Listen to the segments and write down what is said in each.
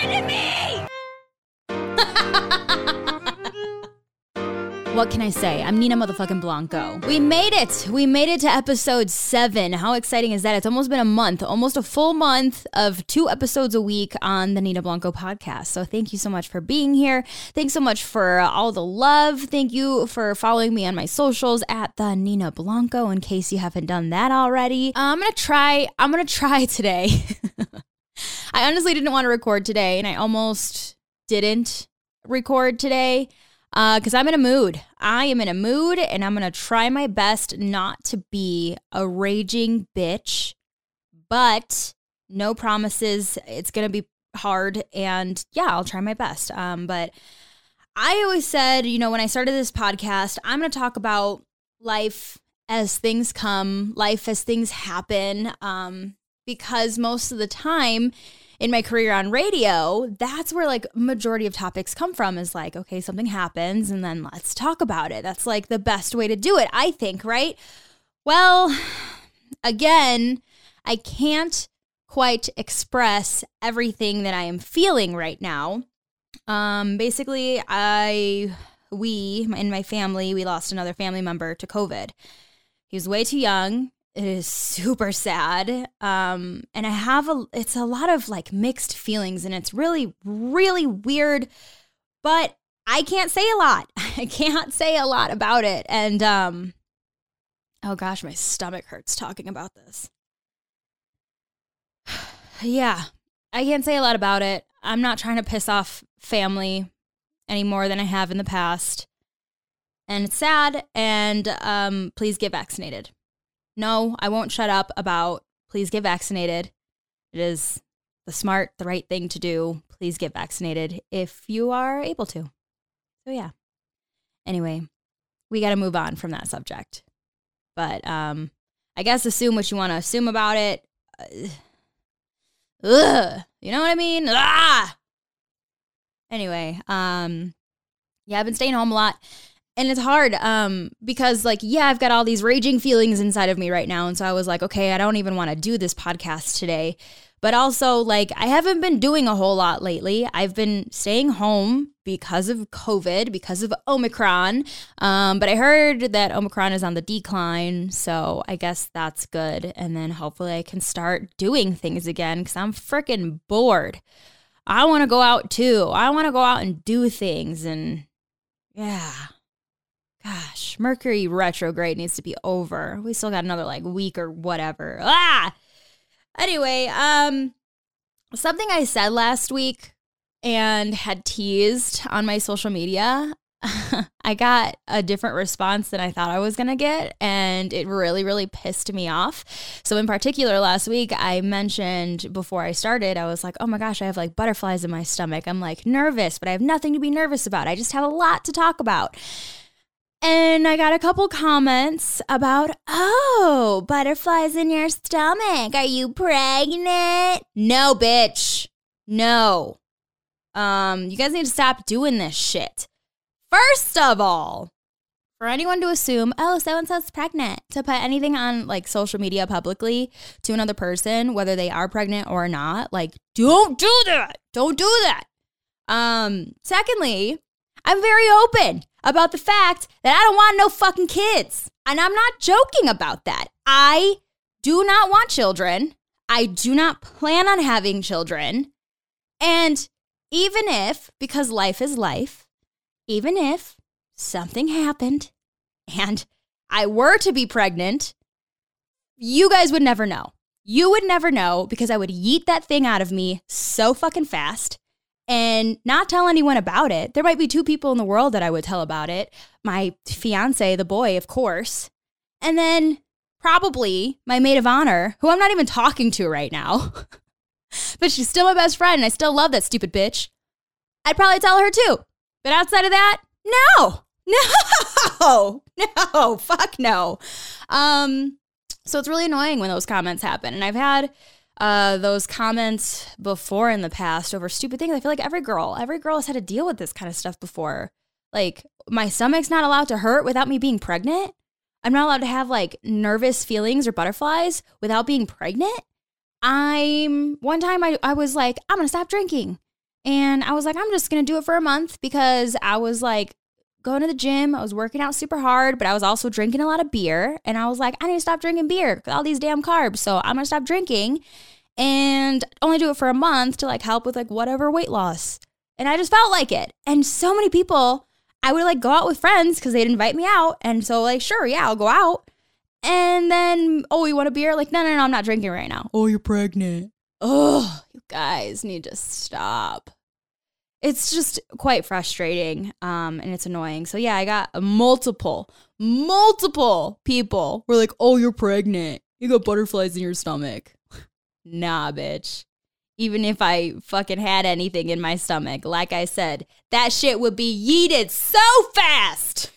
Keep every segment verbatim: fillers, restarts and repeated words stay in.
kidding me? What can I say? I'm Nina motherfucking Blanco. We made it. We made it to episode seven. How exciting is that? It's almost been a month, almost a full month of two episodes a week on the Nina Blanco podcast. So thank you so much for being here. Thanks so much for all the love. Thank you for following me on my socials at the Nina Blanco, in case you haven't done that already. I'm going to try, I'm going to try today. I honestly didn't want to record today, and I almost didn't record today. Because uh, I'm in a mood. I am in a mood, and I'm going to try my best not to be a raging bitch, but no promises. It's going to be hard, and yeah, I'll try my best. Um, but I always said, you know, when I started this podcast, I'm going to talk about life as things come, life as things happen, um, because most of the time in my career on radio, that's where like majority of topics come from, is like, okay, something happens and then let's talk about it. That's like the best way to do it, I think, right? Well, again, I can't quite express everything that I am feeling right now. Um, basically, I, we, in my family, we lost another family member to COVID. He was way too young. It is super sad. Um, and I have a, it's a lot of like mixed feelings, and it's really, really weird, but I can't say a lot. I can't say a lot about it. And, um, oh gosh, my stomach hurts talking about this. Yeah, I can't say a lot about it. I'm not trying to piss off family any more than I have in the past. And it's sad. And, um, please get vaccinated. No, I won't shut up about please get vaccinated. It is the smart, the right thing to do. Please get vaccinated if you are able to. So yeah. Anyway, we got to move on from that subject. But um, I guess assume what you want to assume about it. Uh, ugh, you know what I mean? Ah! Anyway, um, yeah, I've been staying home a lot. And it's hard um, because, like, yeah, I've got all these raging feelings inside of me right now. And so I was like, okay, I don't even want to do this podcast today. But also, like, I haven't been doing a whole lot lately. I've been staying home because of COVID, because of Omicron. Um, but I heard that Omicron is on the decline. So I guess that's good. And then hopefully I can start doing things again, because I'm freaking bored. I want to go out, too. I want to go out and do things. And yeah. Gosh, Mercury retrograde needs to be over. We still got another like week or whatever. Ah! Anyway, um, something I said last week and had teased on my social media, I got a different response than I thought I was going to get, and it really, really pissed me off. So in particular, last week, I mentioned before I started, I was like, oh my gosh, I have like butterflies in my stomach. I'm like nervous, but I have nothing to be nervous about. I just have a lot to talk about. And I got a couple comments about, oh, butterflies in your stomach. Are you pregnant? No, bitch. No. Um, you guys need to stop doing this shit. First of all, for anyone to assume, oh, so-and-so's pregnant, to put anything on like social media publicly to another person, whether they are pregnant or not, like, don't do that. Don't do that. Um, secondly, I'm very open about the fact that I don't want no fucking kids. And I'm not joking about that. I do not want children. I do not plan on having children. And even if, because life is life, even if something happened and I were to be pregnant, you guys would never know. You would never know, because I would yeet that thing out of me so fucking fast and not tell anyone about it. There might be two people in the world that I would tell about it. My fiance, the boy, of course. And then probably my maid of honor, who I'm not even talking to right now. But she's still my best friend, and I still love that stupid bitch. I'd probably tell her too. But outside of that, no. No. No. Fuck no. Um, so it's really annoying when those comments happen. And I've had uh, those comments before in the past over stupid things. I feel like every girl, every girl has had to deal with this kind of stuff before. Like, my stomach's not allowed to hurt without me being pregnant. I'm not allowed to have, like, nervous feelings or butterflies without being pregnant. I'm, one time I, I was like, I'm going to stop drinking. And I was like, I'm just going to do it for a month because I was like going to the gym. I was working out super hard, but I was also drinking a lot of beer. And I was like, I need to stop drinking beer, all these damn carbs. So I'm going to stop drinking and only do it for a month to like help with like whatever weight loss. And I just felt like it. And so many people, I would like go out with friends because they'd invite me out. And so like, sure, yeah, I'll go out. And then, oh, you want a beer? Like, no, no, no, I'm not drinking right now. Oh, you're pregnant. Oh, you guys need to stop. It's just quite frustrating, um, and it's annoying. So yeah, I got multiple, multiple people were like, oh, you're pregnant. You got butterflies in your stomach. Nah, bitch. Even if I fucking had anything in my stomach, like I said, that shit would be yeeted so fast.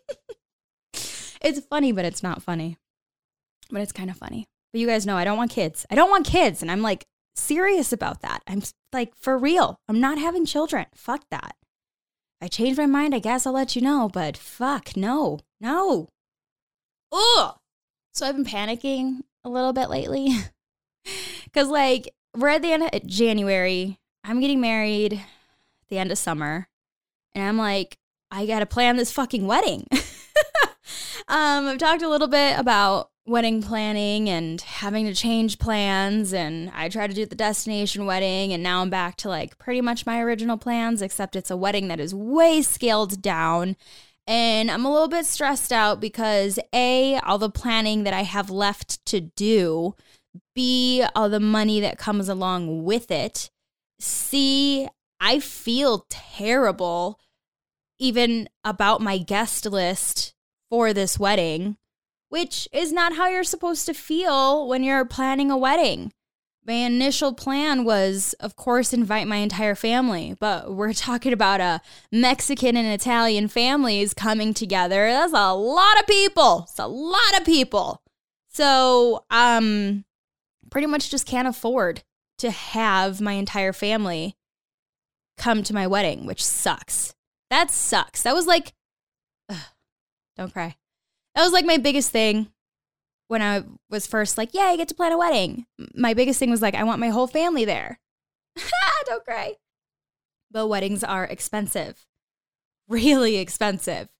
It's funny, but it's not funny. But it's kind of funny. But you guys know I don't want kids. I don't want kids, and I'm like, serious about that. I'm like, for real. I'm not having children. Fuck that. If I change my mind, I guess I'll let you know, but fuck, no, no. Ugh. So I've been panicking a little bit lately because like we're at the end of January. I'm getting married at the end of summer, and I'm like, I got to plan this fucking wedding. um, I've talked a little bit about wedding planning and having to change plans, and I tried to do the destination wedding, and now I'm back to like pretty much my original plans, except it's a wedding that is way scaled down, and I'm a little bit stressed out because A, all the planning that I have left to do, B, all the money that comes along with it, C, I feel terrible even about my guest list for this wedding, which is not how you're supposed to feel when you're planning a wedding. My initial plan was, of course, invite my entire family, but we're talking about a Mexican and Italian families coming together. That's a lot of people. It's a lot of people. So, um, pretty much just can't afford to have my entire family come to my wedding, which sucks. That sucks. That was like, ugh, don't cry. That was like my biggest thing when I was first like, yeah, I get to plan a wedding. My biggest thing was like, I want my whole family there. Don't cry. But weddings are expensive, really expensive.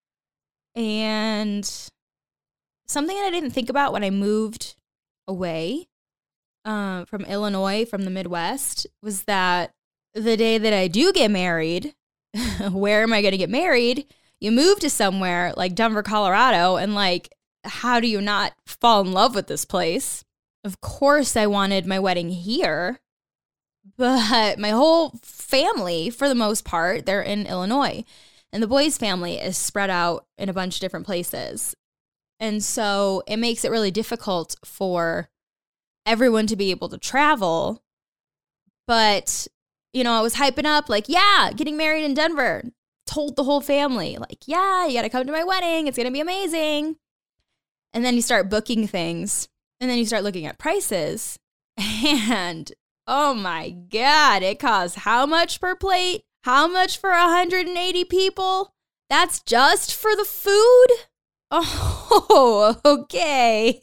And something that I didn't think about when I moved away uh, from Illinois, from the Midwest, was that the day that I do get married, where am I going to get married? You move to somewhere like Denver, Colorado, and like, how do you not fall in love with this place? Of course, I wanted my wedding here, but my whole family, for the most part, they're in Illinois, and the boys' family is spread out in a bunch of different places. And so it makes it really difficult for everyone to be able to travel. But, you know, I was hyping up like, yeah, getting married in Denver. Told the whole family, like, yeah, you got to come to my wedding. It's going to be amazing. And then you start booking things, and then you start looking at prices, and oh my God, it costs how much per plate? How much for one hundred eighty people? That's just for the food? Oh, okay.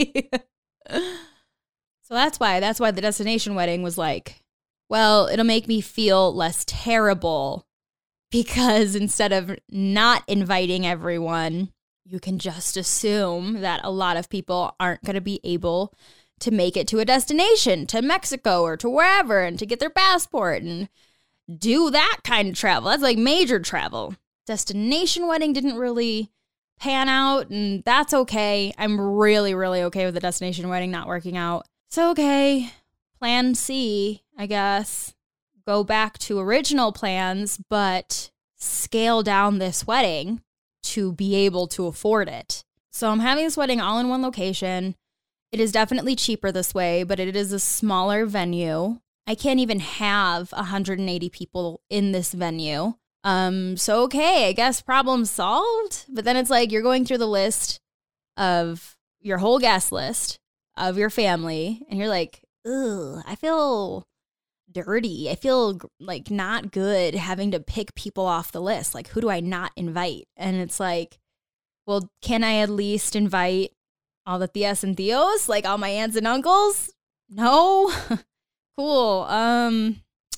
So that's why, that's why the destination wedding was like, well, it'll make me feel less terrible because instead of not inviting everyone, you can just assume that a lot of people aren't going to be able to make it to a destination, to Mexico or to wherever, and to get their passport and do that kind of travel. That's like major travel. Destination wedding didn't really pan out, and that's okay. I'm really, really okay with the destination wedding not working out. So, okay, plan C, I guess. Go back to original plans, but scale down this wedding to be able to afford it. So I'm having this wedding all in one location. It is definitely cheaper this way, but it is a smaller venue. I can't even have one hundred eighty people in this venue. Um, so okay, I guess problem solved. But then it's like you're going through the list of your whole guest list of your family, and you're like, ugh, I feel dirty. I feel like not good having to pick people off the list. Like, who do I not invite? And it's like, well, can I at least invite all the tias and tios, like all my aunts and uncles? No. Cool. Um,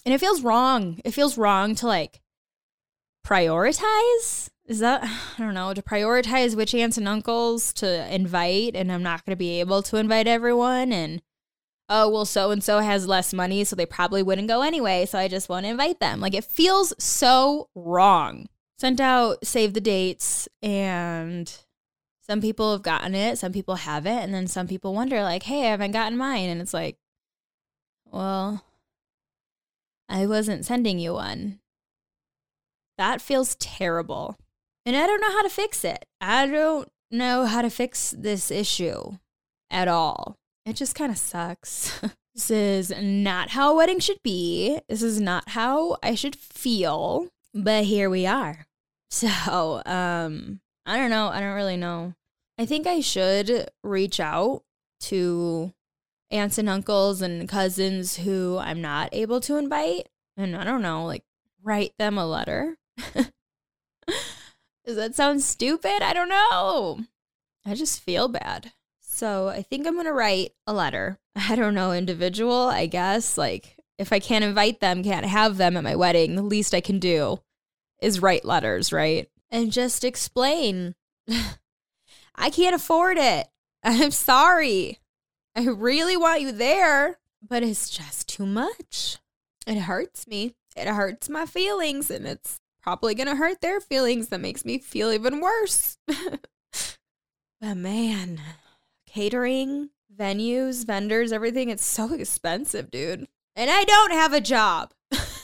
And it feels wrong. It feels wrong to like prioritize. Is that, I don't know, to prioritize which aunts and uncles to invite, and I'm not going to be able to invite everyone. And, oh, well, so-and-so has less money, so they probably wouldn't go anyway, so I just won't invite them. Like, it feels so wrong. Sent out save the dates, and some people have gotten it, some people haven't, and then some people wonder, like, hey, I haven't gotten mine. And it's like, well, I wasn't sending you one. That feels terrible. And I don't know how to fix it. I don't know how to fix this issue at all. It just kind of sucks. This is not how a wedding should be. This is not how I should feel. But here we are. So, um, I don't know. I don't really know. I think I should reach out to aunts and uncles and cousins who I'm not able to invite. And I don't know, like, write them a letter. Does that sound stupid? I don't know. I just feel bad. So I think I'm going to write a letter. I don't know, individual, I guess. Like, if I can't invite them, can't have them at my wedding, the least I can do is write letters, right? And just explain. I can't afford it. I'm sorry. I really want you there, but it's just too much. It hurts me. It hurts my feelings, and it's probably going to hurt their feelings. That makes me feel even worse. But man, catering, venues, vendors, everything, it's so expensive, dude. And I don't have a job.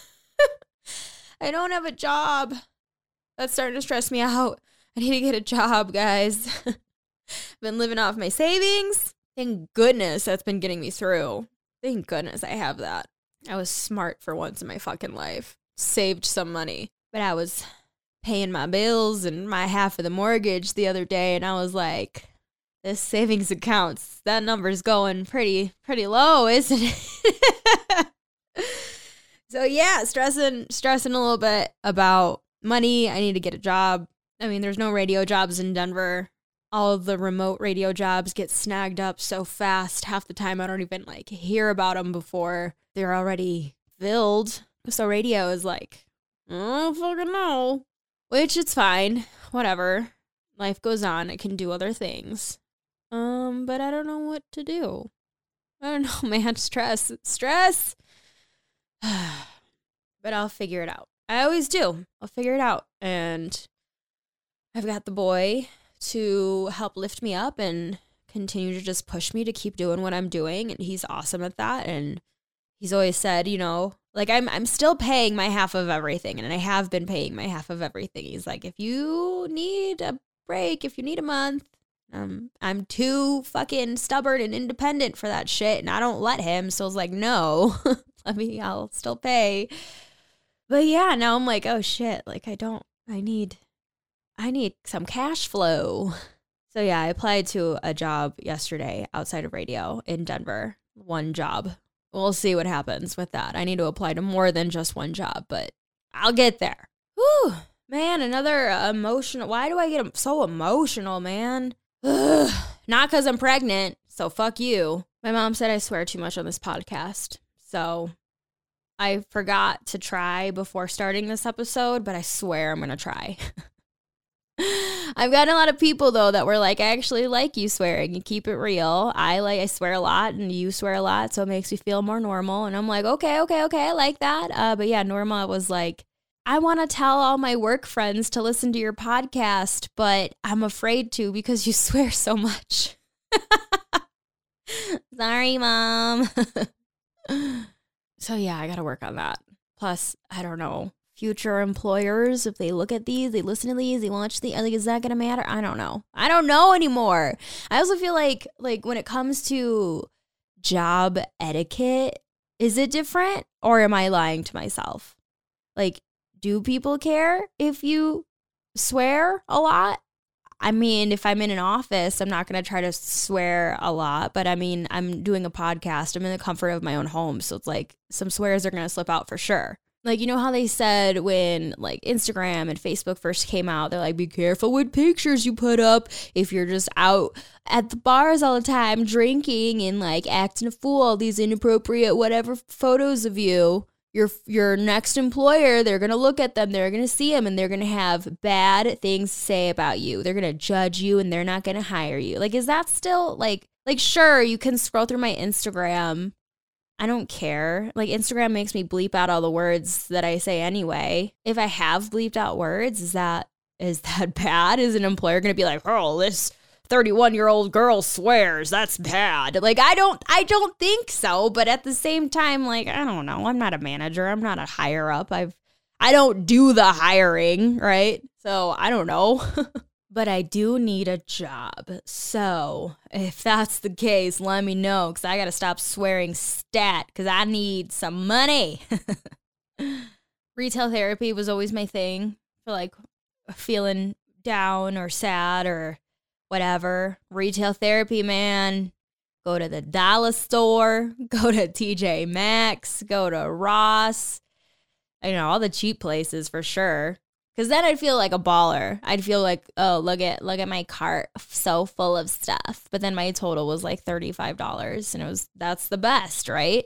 I don't have a job. That's starting to stress me out. I need to get a job, guys. I've been living off my savings. Thank goodness that's been getting me through. Thank goodness I have that. I was smart for once in my fucking life. Saved some money. But I was paying my bills and my half of the mortgage the other day, and I was like, this savings account, that number's going pretty, pretty low, isn't it? So yeah, stressing, stressing a little bit about money. I need to get a job. I mean, there's no radio jobs in Denver. All of the remote radio jobs get snagged up so fast. Half the time I don't even like hear about them before they're already filled. So radio is like, I don't fucking know. Which it's fine. Whatever. Life goes on. I can do other things. Um, but I don't know what to do. I don't know, man. Stress. Stress. But I'll figure it out. I always do. I'll figure it out. And I've got the boy to help lift me up and continue to just push me to keep doing what I'm doing. And he's awesome at that. And he's always said, you know, like I'm I'm still paying my half of everything. And I have been paying my half of everything. He's like, if you need a break, if you need a month, um, I'm too fucking stubborn and independent for that shit. And I don't let him. So I was like, no, let me, I'll still pay. But yeah, now I'm like, oh shit, like I don't, I need, I need some cash flow. So yeah, I applied to a job yesterday outside of radio in Denver. One job. We'll see what happens with that. I need to apply to more than just one job, but I'll get there. Whew, man, another emotional. Why do I get so emotional, man? Ugh, not because I'm pregnant, so fuck you. My mom said I swear too much on this podcast, so I forgot to try before starting this episode, but I swear I'm going to try. I've gotten a lot of people, though, that were like, I actually like you swearing. You keep it real. I like, I swear a lot, and you swear a lot, so it makes me feel more normal. And I'm like, okay, okay, okay, I like that. Uh, but yeah, Norma was like, I want to tell all my work friends to listen to your podcast, but I'm afraid to because you swear so much. Sorry, Mom. So yeah, I got to work on that. Plus, I don't know. Future employers, if they look at these, they listen to these, they watch the, like, is that going to matter? I don't know. I don't know anymore. I also feel like, like when it comes to job etiquette, is it different or am I lying to myself? Like, do people care if you swear a lot? I mean, if I'm in an office, I'm not going to try to swear a lot, but I mean, I'm doing a podcast. I'm in the comfort of my own home. So it's like some swears are going to slip out for sure. Like, you know how they said when, like, Instagram and Facebook first came out, they're like, be careful with pictures you put up if you're just out at the bars all the time drinking and, like, acting a fool, all these inappropriate whatever photos of you. your your next employer, they're going to look at them, they're going to see them, and they're going to have bad things to say about you. They're going to judge you, and they're not going to hire you. Like, is that still, like, like, sure, you can scroll through my Instagram. I don't care. Like, Instagram makes me bleep out all the words that I say anyway. If I have bleeped out words, is that is that bad? Is an employer going to be like, oh, this thirty-one-year-old girl swears, that's bad? Like, I don't I don't think so, but at the same time, like, I don't know. I'm not a manager. I'm not a higher up. I've I don't do the hiring, right? So, I don't know. But I do need a job. So, if that's the case, let me know, cuz I got to stop swearing stat cuz I need some money. Retail therapy was always my thing for, like, feeling down or sad or whatever. Retail therapy, man. Go to the dollar store, go to T J Maxx, go to Ross. You know, all the cheap places for sure. Because then I'd feel like a baller. I'd feel like, oh, look at look at my cart, so full of stuff. But then my total was like thirty-five dollars, and it was that's the best, right?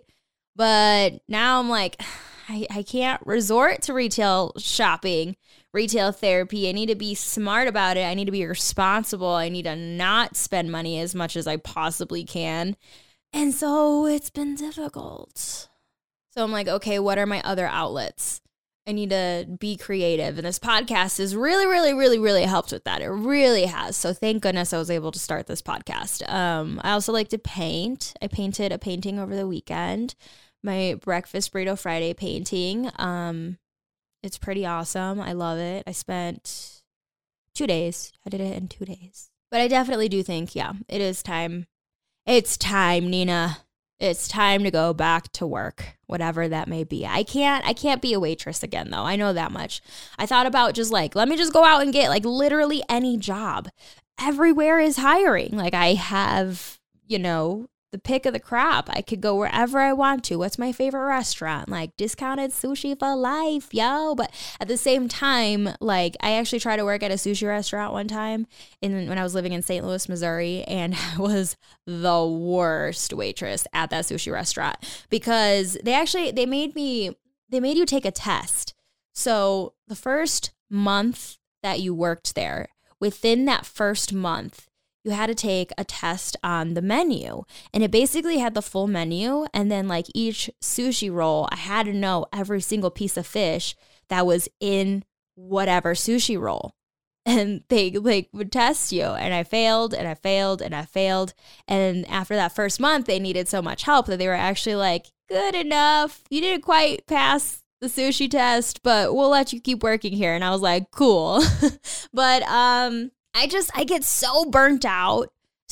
But now I'm like, I, I can't resort to retail shopping, retail therapy. I need to be smart about it. I need to be responsible. I need to not spend money as much as I possibly can. And so it's been difficult. So I'm like, okay, what are my other outlets? I need to be creative. And this podcast has really, really, really, really helped with that. It really has. So thank goodness I was able to start this podcast. Um, I also like to paint. I painted a painting over the weekend. My Breakfast Burrito Friday painting. Um, it's pretty awesome. I love it. I spent two days. I did it in two days. But I definitely do think, yeah, it is time. It's time, Nina. It's time to go back to work, whatever that may be. I can't I can't be a waitress again, though. I know that much. I thought about just like, let me just go out and get like literally any job. Everywhere is hiring. Like I have, you know, the pick of the crop. I could go wherever I want to. What's my favorite restaurant? Like discounted sushi for life, yo. But at the same time, like I actually tried to work at a sushi restaurant one time in when I was living in Saint Louis, Missouri, and I was the worst waitress at that sushi restaurant because they actually they made me they made you take a test. So the first month that you worked there, within that first month, you had to take a test on the menu, and it basically had the full menu. And then like each sushi roll, I had to know every single piece of fish that was in whatever sushi roll. And they like would test you, and I failed and I failed and I failed. And after that first month, they needed so much help that they were actually like, good enough. You didn't quite pass the sushi test, but we'll let you keep working here. And I was like, cool. But, um, I just, I get so burnt out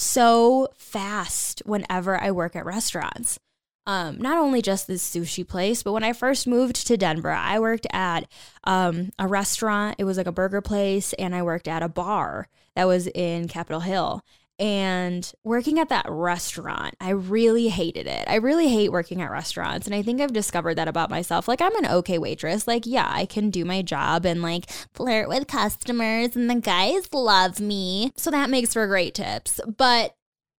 so fast whenever I work at restaurants. Um, not only just this sushi place, but when I first moved to Denver, I worked at um, a restaurant. It was like a burger place, and I worked at a bar that was in Capitol Hill. And working at that restaurant, I really hated it. I really hate working at restaurants. And I think I've discovered that about myself. Like, I'm an okay waitress. Like, yeah, I can do my job and like flirt with customers, and the guys love me. So that makes for great tips. But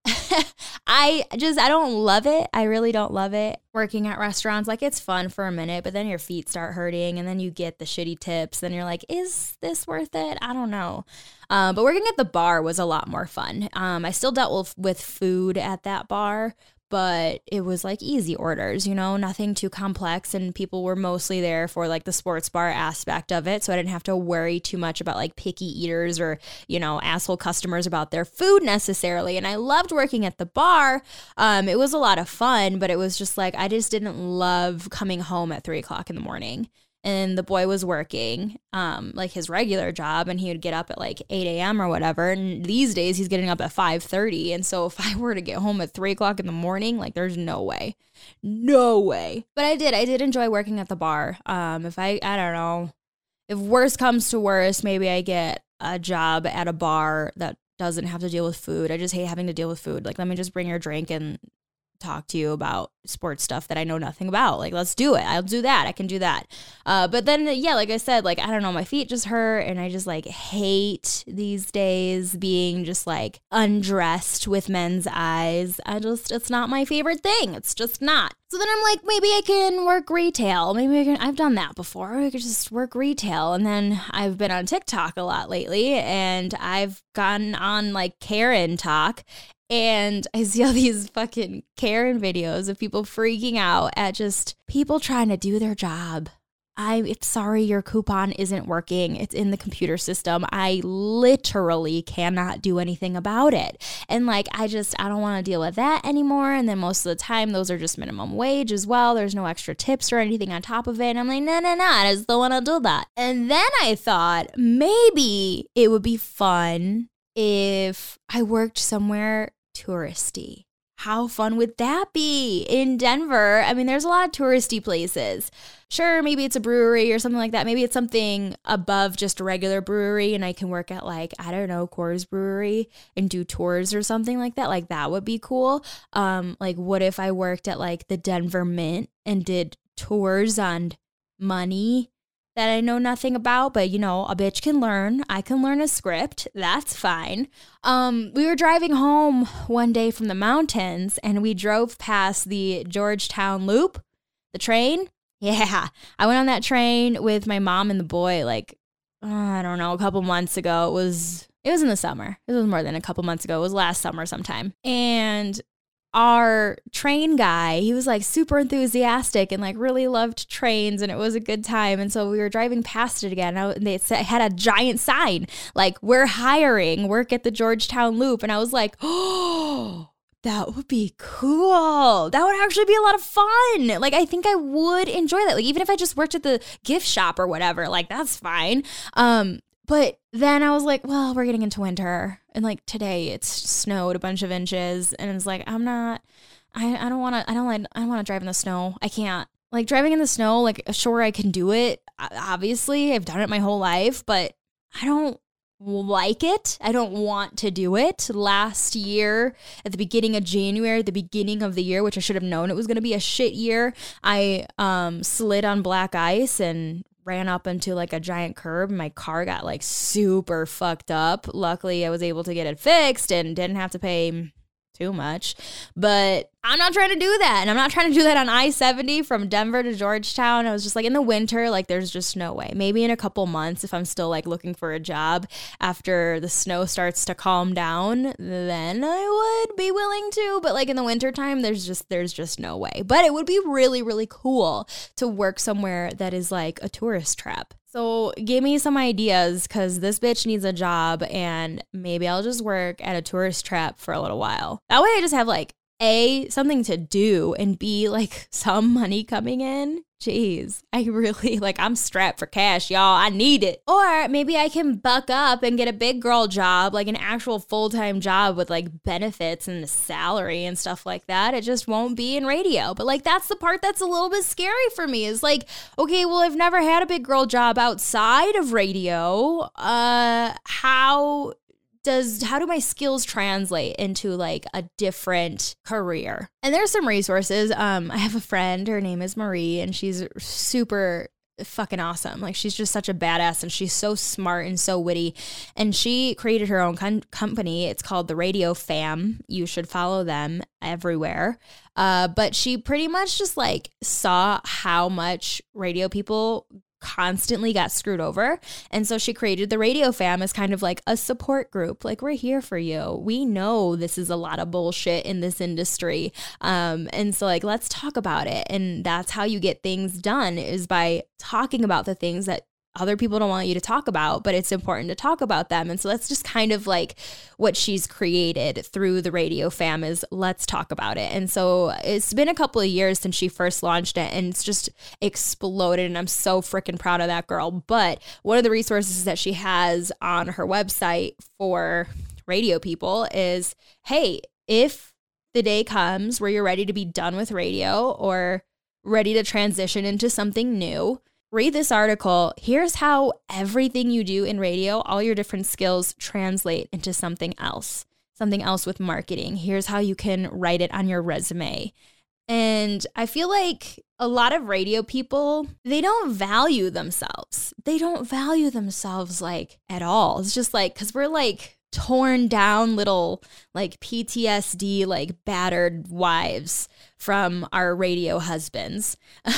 I just, I don't love it. I really don't love it. Working at restaurants, like it's fun for a minute, but then your feet start hurting, and then you get the shitty tips. Then you're like, is this worth it? I don't know. Um, but working at the bar was a lot more fun. Um, I still dealt with, with food at that bar, but it was like easy orders, you know, nothing too complex. And people were mostly there for like the sports bar aspect of it. So I didn't have to worry too much about like picky eaters or, you know, asshole customers about their food necessarily. And I loved working at the bar. Um, it was a lot of fun, but it was just like, I just didn't love coming home at three o'clock in the morning. And the boy was working, um, like his regular job, and he would get up at like eight a.m. or whatever. And these days he's getting up at five thirty. And so if I were to get home at three o'clock in the morning, like there's no way, no way. But I did, I did enjoy working at the bar. Um, if I, I don't know, if worse comes to worse, maybe I get a job at a bar that doesn't have to deal with food. I just hate having to deal with food. Like, let me just bring your drink and talk to you about sports stuff that I know nothing about. Like, let's do it. I'll do that. I can do that. Uh, but then, yeah, like I said, like, I don't know, my feet just hurt, and I just like hate these days being just like undressed with men's eyes. I just, it's not my favorite thing. It's just not. So then I'm like, maybe I can work retail. Maybe I can, I've done that before. I could just work retail. And then I've been on TikTok a lot lately, and I've gotten on like Karen Talk. And I see all these fucking Karen videos of people freaking out at just people trying to do their job. I'm sorry your coupon isn't working. It's in the computer system. I literally cannot do anything about it. And like, I just, I don't want to deal with that anymore. And then most of the time, those are just minimum wage as well. There's no extra tips or anything on top of it. And I'm like, no, no, no, I just don't want to do that. And then I thought maybe it would be fun if I worked somewhere touristy. How fun would that be in Denver? I mean, there's a lot of touristy places. Sure, maybe it's a brewery or something like that. Maybe it's something above just a regular brewery, and I can work at like, I don't know, Coors Brewery and do tours or something like that. Like, that would be cool. Um, like, what if I worked at like the Denver Mint and did tours on money that I know nothing about, but you know, a bitch can learn. I can learn a script. That's fine. Um, we were driving home one day from the mountains, and we drove past the Georgetown Loop, the train. Yeah, I went on that train with my mom and the boy like, uh, I don't know, a couple months ago. It was, it was in the summer. It was more than a couple months ago. It was last summer sometime. And our train guy, he was like super enthusiastic and like really loved trains, and it was a good time. And so we were driving past it again, and they had a giant sign like, we're hiring, work at the Georgetown Loop. And I was like, oh, that would be cool. That would actually be a lot of fun. Like, I think I would enjoy that. Like, even if I just worked at the gift shop or whatever, like, that's fine. Um, But then I was like, well, we're getting into winter. And like today it's snowed a bunch of inches. And it's like, I'm not, I, I don't want to, I don't like, I don't want to drive in the snow. I can't. Like, driving in the snow, like, sure, I can do it. Obviously, I've done it my whole life, but I don't like it. I don't want to do it. Last year, at the beginning of January, the beginning of the year, which I should have known it was going to be a shit year, I um, slid on black ice and ran up into like a giant curb. My car got like super fucked up. Luckily, I was able to get it fixed and didn't have to pay too much. But I'm not trying to do that. And I'm not trying to do that on I seventy from Denver to Georgetown. I was just like, in the winter, like, there's just no way. Maybe in a couple months, if I'm still like looking for a job after the snow starts to calm down, then I would be willing to. But like in the wintertime, there's just there's just no way. But it would be really, really cool to work somewhere that is like a tourist trap. So give me some ideas, because this bitch needs a job, and maybe I'll just work at a tourist trap for a little while. That way I just have like A, something to do, and B, like some money coming in. Jeez, I really, like, I'm strapped for cash, y'all. I need it. Or maybe I can buck up and get a big girl job, like an actual full-time job with like benefits and a salary and stuff like that. It just won't be in radio. But like, that's the part that's a little bit scary for me, is like, okay, well, I've never had a big girl job outside of radio. Uh, how does how do my skills translate into like a different career? And there's some resources. Um, I have a friend, her name is Marie, and she's super fucking awesome. Like, she's just such a badass, and she's so smart and so witty. And she created her own con- company. It's called the Radio Fam. You should follow them everywhere. Uh, but she pretty much just like saw how much radio people constantly got screwed over. And so she created the Radio Fam as kind of like a support group. Like, we're here for you. We know this is a lot of bullshit in this industry. Um, and so like, let's talk about it. And that's how you get things done, is by talking about the things that other people don't want you to talk about, but it's important to talk about them. And so that's just kind of like what she's created through the Radio Fam, is let's talk about it. And so it's been a couple of years since she first launched it, and it's just exploded. And I'm so freaking proud of that girl. But one of the resources that she has on her website for radio people is, hey, if the day comes where you're ready to be done with radio or ready to transition into something new, read this article. Here's how everything you do in radio, all your different skills, translate into something else. something else with marketing. Here's how you can write it on your resume. And I feel like a lot of radio people, they don't value themselves. They don't value themselves like at all. It's just like, because we're like torn down little like P T S D, like battered wives from our radio husbands.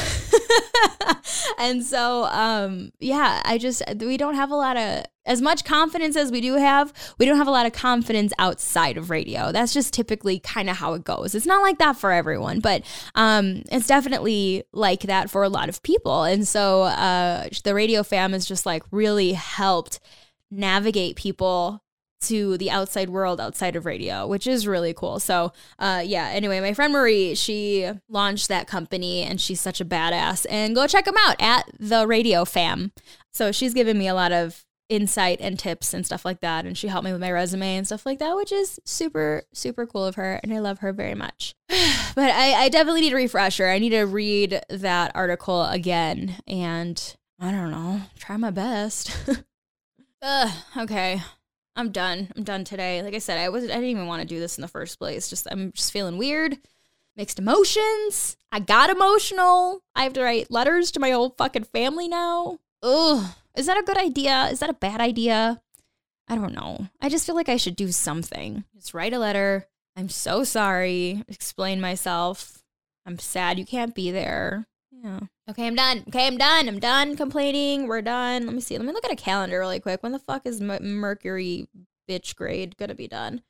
And so, um, yeah, I just, we don't have a lot of, as much confidence as we do have, we don't have a lot of confidence outside of radio. That's just typically kind of how it goes. It's not like that for everyone, but um, it's definitely like that for a lot of people. And so uh, the Radio Fam has just like really helped navigate people to the outside world outside of radio, which is really cool. So uh, yeah, anyway, my friend Marie, she launched that company and she's such a badass, and go check them out at the Radio Fam. So she's given me a lot of insight and tips and stuff like that. And she helped me with my resume and stuff like that, which is super, super cool of her. And I love her very much. But I, I definitely need a refresher. I need to read that article again and I don't know, try my best. Ugh, okay. I'm done. I'm done today. Like I said, I was I didn't even want to do this in the first place. Just I'm just feeling weird. Mixed emotions. I got emotional. I have to write letters to my whole fucking family now. Ugh. Is that a good idea? Is that a bad idea? I don't know. I just feel like I should do something. Just write a letter. I'm so sorry. Explain myself. I'm sad you can't be there. Yeah. Okay, I'm done. Okay, I'm done. I'm done complaining. We're done. Let me see. Let me look at a calendar really quick. When the fuck is M- Mercury bitch grade gonna be done?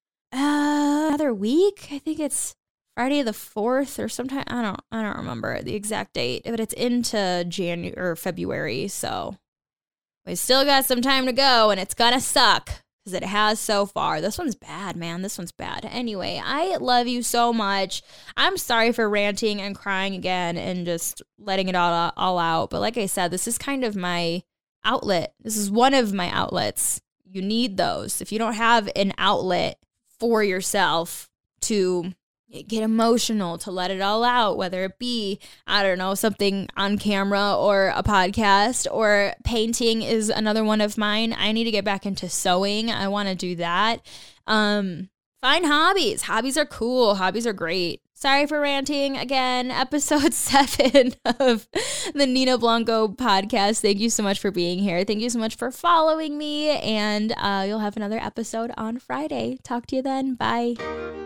Uh, another week? I think it's Friday the fourth or sometime. I don't. I don't remember the exact date, but it's into January or February. So we still got some time to go, and it's gonna suck because it has so far. This one's bad, man. This one's bad. Anyway, I love you so much. I'm sorry for ranting and crying again and just letting it all, all out. But like I said, this is kind of my outlet. This is one of my outlets. You need those. If you don't have an outlet for yourself to get emotional, to let it all out, whether it be, I don't know, something on camera or a podcast, or painting is another one of mine. I need to get back into sewing. I want to do that. Um, find hobbies. Hobbies are cool. Hobbies are great. Sorry for ranting again. Episode seven of the Nina Blanco podcast. Thank you so much for being here. Thank you so much for following me. And uh, you'll have another episode on Friday. Talk to you then. Bye.